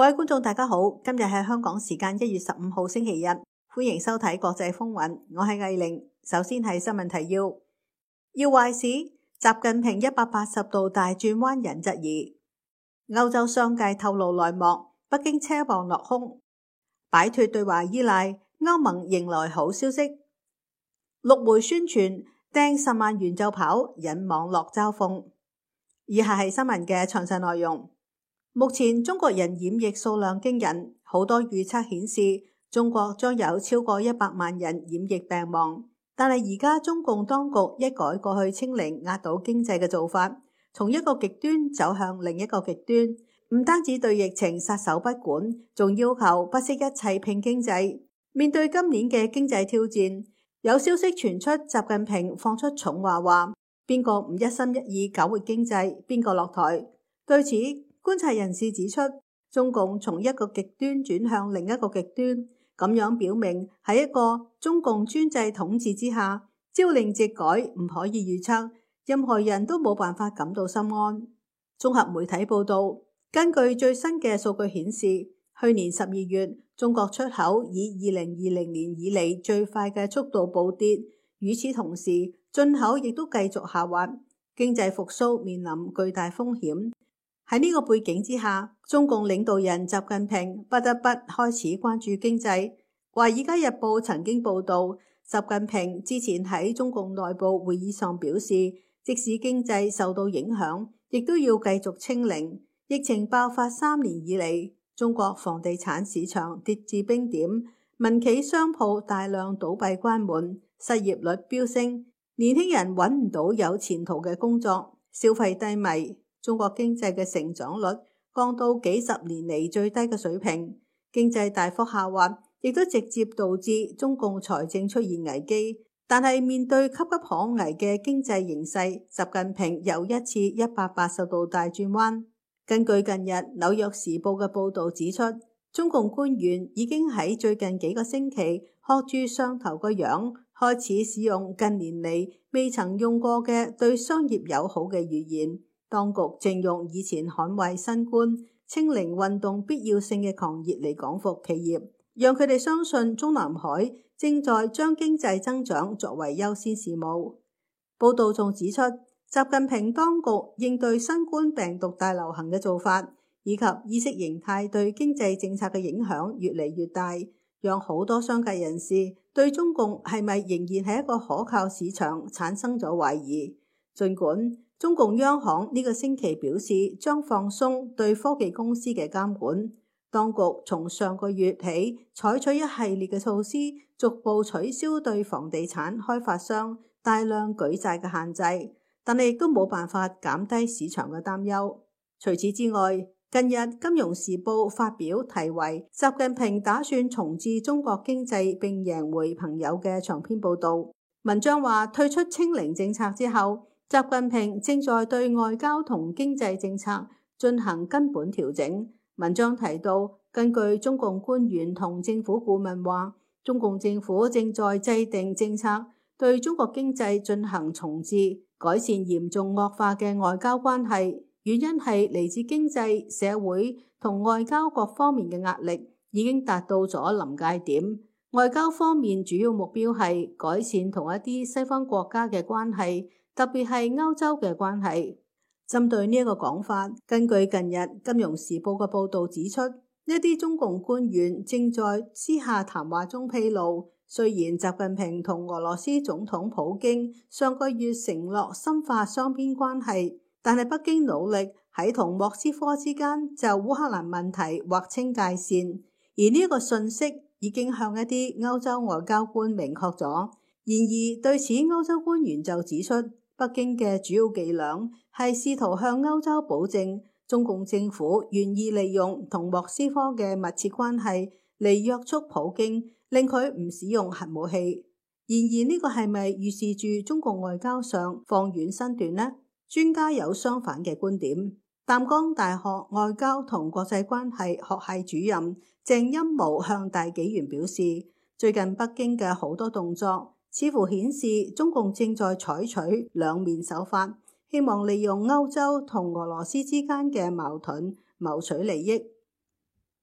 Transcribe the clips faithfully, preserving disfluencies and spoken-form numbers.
各位觀眾大家好，今日係香港時間一月十五號星期日，歡迎收睇國際風雲，我係藝玲。首先係新聞提要：要壞市，習近平一百八十度大轉彎人質疑；歐洲商界透露內幕，北京車王落空，擺脫對華依賴，歐盟迎來好消息；陸媒宣傳掟十萬元就跑，引網絡嘲諷。以下係新聞嘅詳細內容。目前中國人染疫數量驚人，好多預測顯示中國將有超過一百萬人染疫病亡。但係而家中共當局一改過去清零壓倒經濟嘅做法，從一個極端走向另一個極端，唔單止對疫情撒手不管，仲要求不惜一切拼經濟。面對今年嘅經濟挑戰，有消息傳出習近平放出重話話，邊個唔一心一意搞活經濟，邊個落台。對此，觀察人士指出，中共從一個極端轉向另一個極端，咁樣表明喺一個中共專制統治之下，朝令夕改，唔可以預測，任何人都冇辦法感到心安。綜合媒體報道，根據最新嘅數據顯示，去年十二月中國出口以二零二零年以嚟最快嘅速度暴跌，與此同時，進口亦都繼續下滑，經濟復甦面臨巨大風險。喺呢個背景之下，中共領導人習近平不得不開始關注經濟。華爾街日報曾經報道，習近平之前喺中共內部會議上表示，即使經濟受到影響，亦都要繼續清零。疫情爆發三年以嚟，中國房地產市場跌至冰點，民企商鋪大量倒閉關門，失業率飆升，年輕人揾唔到有前途嘅工作，消費低迷。中國經濟嘅成長率降到幾十年嚟最低嘅水平，經濟大幅下滑，亦都直接導致中共財政出現危機。但係面對岌岌可危嘅經濟形勢，習近平又一次一百八十度大轉彎。根據近日紐約時報嘅報導指出，中共官員已經喺最近幾個星期學住上頭個樣，開始使用近年嚟未曾用過嘅對商業友好嘅語言。當局正用以前捍衛新冠清零運動必要性嘅狂熱嚟講服企業，讓佢哋相信中南海正在將經濟增長作為優先事務。報道仲指出，習近平當局應對新冠病毒大流行嘅做法，以及意識形態對經濟政策嘅影響越嚟越大，讓好多商界人士對中共係咪仍然係一個可靠市場產生咗懷疑。儘管中共央行呢個星期表示將放鬆對科技公司嘅監管，當局從上個月起採取一系列嘅措施，逐步取消對房地產開發商大量舉債嘅限制，但係亦都冇辦法減低市場嘅擔憂。除此之外，近日《金融時報》發表題為《習近平打算重置中國經濟並贏回朋友》嘅長篇報導，文章話退出清零政策之後，習近平正在對外交同經濟政策進行根本調整。文章提到，根據中共官員同政府顧問話，中共政府正在制定政策，對中國經濟進行重置，改善嚴重惡化嘅外交關係。原因係嚟自經濟、社會同外交各方面嘅壓力已經達到咗臨界點。外交方面主要目標係改善同一啲西方國家嘅關係，特別係歐洲嘅關係。針對呢一個講法，根據近日《金融時報》嘅報導指出，一啲中共官員正在私下談話中披露，雖然習近平同俄羅斯總統普京上個月承諾深化雙邊關係，但係北京努力喺同莫斯科之間就烏克蘭問題劃清界線，而呢一個訊息已經向一啲歐洲外交官明確咗。然而對此，歐洲官員就指出，北京嘅主要伎倆係試圖向歐洲保證中共政府願意利用同莫斯科嘅密切關係嚟約束普京，令佢唔使用核武器。然而呢個係咪預示住中共外交上放軟身段呢？專家有相反嘅觀點。淡江大學外交同國際關係學系主任鄭欽模向大紀元表示，最近北京嘅好多動作似乎顯示中共正在採取兩面手法，希望利用歐洲同俄羅斯之間嘅矛盾謀取利益。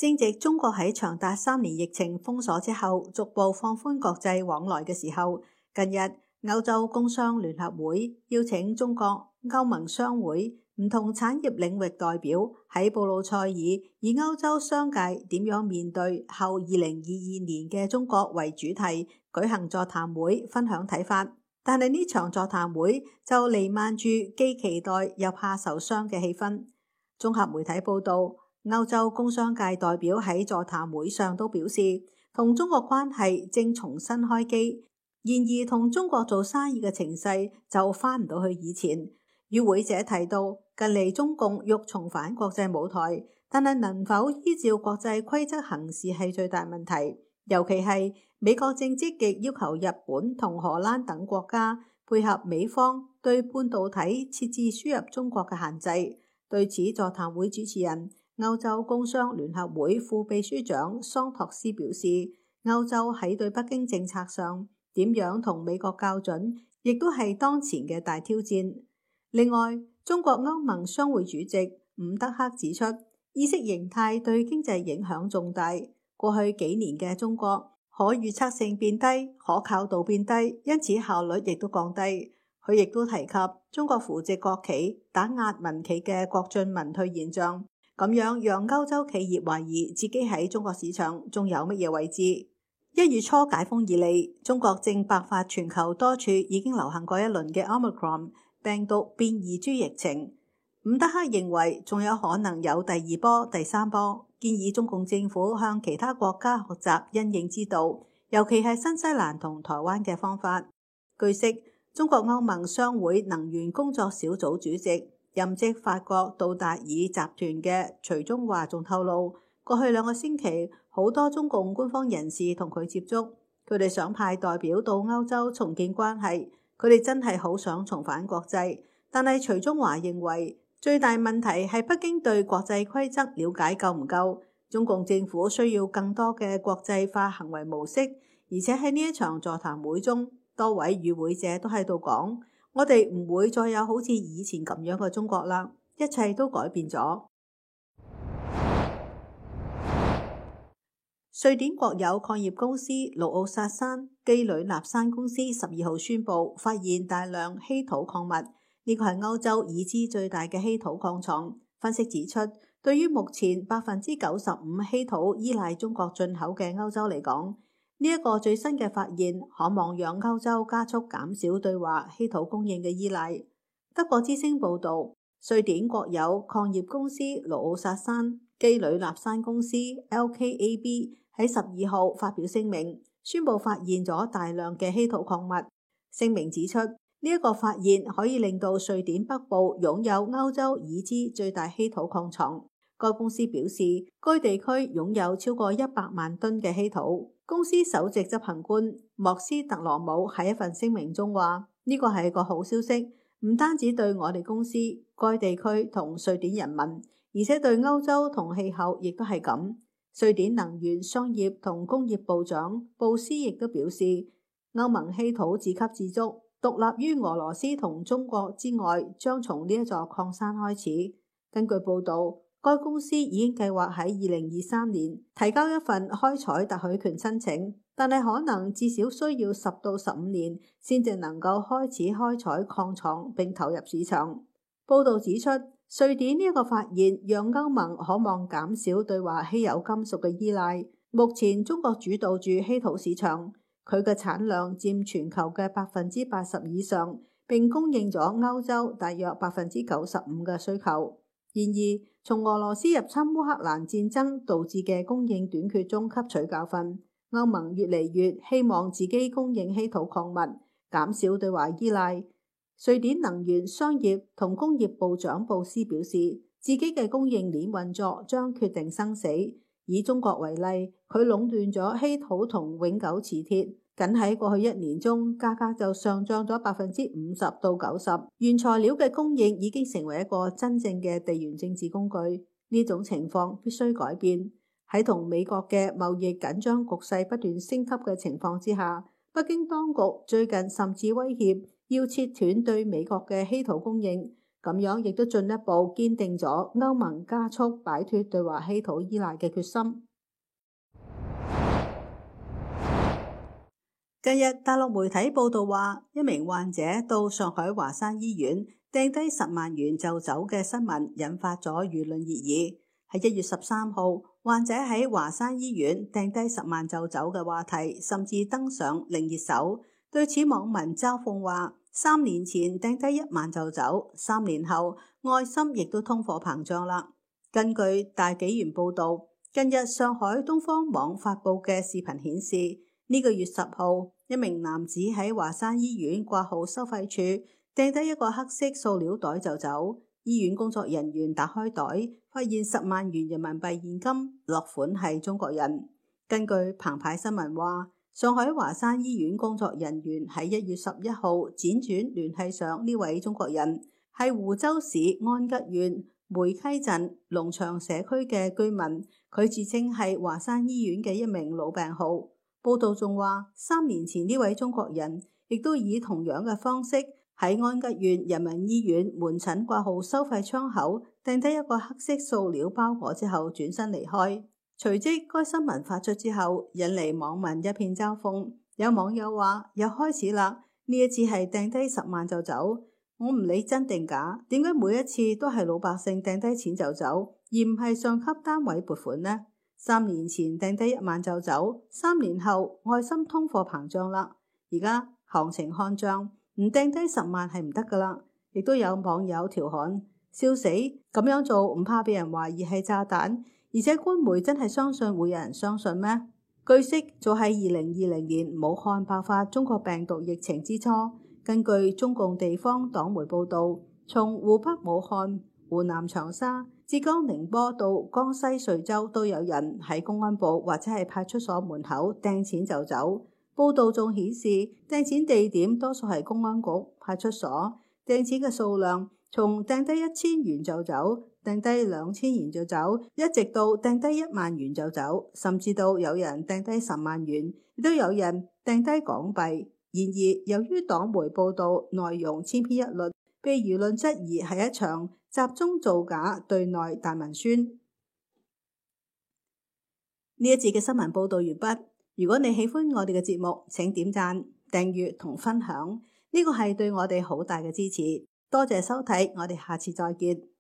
正值中國喺長達三年疫情封鎖之後，逐步放寬國際往來嘅時候，近日歐洲工商聯合會邀請中國歐盟商會唔同產業領域代表喺布魯塞爾以歐洲商界點樣面對後二零二二年嘅中國為主題舉行座談會，分享睇法。但係呢場座談會就彌漫住既期待又怕受傷嘅氣氛。綜合媒體報道，歐洲工商界代表喺座談會上都表示，同中國關係正重新開機，然而同中國做生意嘅情勢就翻唔到去以前。與會者提到，近嚟中共欲重返國際舞台，但係能否依照國際規則行事係最大問題。尤其係美國正積極要求日本同荷蘭等國家配合美方對半導體設置輸入中國嘅限制。對此，座談會主持人歐洲工商聯合會副秘書長桑托斯表示，歐洲喺對北京政策上點樣同美國校準，亦都係當前嘅大挑戰。另外，中國歐盟商會主席伍德克指出，意識形態對經濟影響重大。過去幾年嘅中國可預測性變低，可靠度變低，因此效率亦都降低。佢亦都提及中國扶植國企打壓民企嘅國進民退現象，咁樣讓歐洲企業懷疑自己喺中國市場仲有乜嘢位置。一月初解封以嚟，中國正爆發全球多處已經流行過一輪嘅 Omicron 病毒變異株疫情。伍德克認為仲有可能有第二波、第三波，建議中共政府向其他國家學習因應之道，尤其係新西蘭同台灣嘅方法。據悉，中國歐盟商會能源工作小組主席、任職法國杜達爾集團嘅徐忠華仲透露，過去兩個星期好多中共官方人士同佢接觸，佢哋想派代表到歐洲重建關係，佢哋真係好想重返國際。但係徐忠華認為最大問題係北京對國際規則了解夠唔夠，中共政府需要更多嘅國際化行為模式。而且喺呢一場座談會中，多位與會者都喺度講，我哋唔會再有好似以前咁樣嘅中國啦，一切都改變咗。瑞典國有礦業公司盧奧薩山基呂納山公司十二號宣布發現大量稀土礦物，呢個係歐洲已知最大嘅稀土礦床。分析指出，對於目前百分之九十五稀土依賴中國進口嘅歐洲嚟講，呢一個最新嘅發現可望讓歐洲加速減少對華稀土供應嘅依賴。德國之聲報導，瑞典國有礦業公司盧奧薩山基呂納山公司 L K A B 喺十二號發表聲明，宣布發現咗大量嘅稀土礦物。聲明指出，呢一個發現可以令到瑞典北部擁有歐洲已知最大稀土礦床。該公司表示，該地區擁有超過一百萬噸嘅稀土。公司首席執行官莫斯特羅姆喺一份聲明中話：呢個係一個好消息，唔單止對我哋公司、該地區同瑞典人民，而且對歐洲同氣候亦都係咁。瑞典能源、商業同工業部長布斯亦都表示，歐盟稀土自給自足，獨立於俄羅斯同中國之外，將從呢一座礦山開始。根據報導，該公司已經計劃喺二零二三年提交一份開採特許權申請，但係可能至少需要十到十五年先至能夠開始開採礦床並投入市場。報導指出，瑞典呢一個發現讓歐盟可望減少對華稀有金屬嘅依賴。目前中國主導住稀土市場，佢嘅產量佔全球嘅百分之八十以上，並供應咗歐洲大約百分之九十五嘅需求。然而，從俄羅斯入侵烏克蘭戰爭導致嘅供應短缺中吸取教訓，歐盟越嚟越希望自己供應稀土礦物，減少對華依賴。瑞典能源、商業同工業部長布斯表示，自己嘅供應鏈運作將決定生死。以中國為例，佢壟斷咗稀土同永久磁鐵，僅喺過去一年中，價格就上漲咗百分之五十到九十。原材料嘅供應已經成為一個真正嘅地緣政治工具，呢種情況必須改變。喺同美國嘅貿易緊張局勢不斷升級嘅情況之下，北京當局最近甚至威脅要切斷對美國嘅稀土供應。 咁樣亦都進一步堅定咗歐盟加速擺脫對華稀土依賴嘅決心。近日大陸媒體報道話，一名患者到上海華山醫院掟低十萬元就走嘅新聞引發咗輿論熱議。喺一月十三號，患者喺華山醫院掟低十萬就走嘅話題甚至登上零熱搜。對此網民嘲諷話，三年前掟低一萬就走，三年後愛心亦都通貨膨脹啦。根據大紀元報道，近日上海東方網發佈嘅視頻顯示，呢個月十號，一名男子喺華山醫院掛號收費處掟低一個黑色塑料袋就走。醫院工作人員打開袋，發現十萬元人民幣現金，落款係中國人。根據澎湃新聞話，上海華山醫院工作人員喺一月十一號輾轉聯繫上呢位中國人，係湖州市安吉縣梅溪鎮龍場社區嘅居民，佢自稱係華山醫院嘅一名老病號。報道仲話，三年前呢位中國人亦都以同樣嘅方式喺安吉縣人民醫院門診掛號收費窗口掟低一個黑色塑料包裹之後轉身離開。隨即該新聞發出之後，引嚟網民一片嘲諷。有網友話，又開始啦，呢一次係掟低十萬就走，我唔理真定假，點解每一次都係老百姓掟低錢就走，而唔係上級單位撥款呢？三年前掟低一萬就走，三年後愛心通貨膨脹啦。而家行情看漲，唔掟低十萬係唔得噶啦。亦都有網友調侃，笑死，咁樣做唔怕俾人懷疑係炸彈，而且官媒真係相信會有人相信咩？據悉，早喺二零二零年武漢爆發中國病毒疫情之初，根據中共地方黨媒報道，從湖北武漢、湖南長沙、浙江寧波到江西隨州都有人喺公安部或者係派出所門口掟錢就走。報道仲顯示，掟錢地點多數係公安局、派出所，掟錢嘅數量從掟低一千元就走，掟低兩千元就走，一直到掟低一萬元就走，甚至到有人掟低十萬元，亦都有人掟低港幣。然而，由於黨媒報道內容千篇一律，被輿論質疑係一場集中造假對內大文宣。呢一節嘅新聞報道完畢。如果你喜歡我哋嘅節目，請點讚、訂閱同分享，呢個係對我哋好大嘅支持。多謝收睇，我哋下次再見。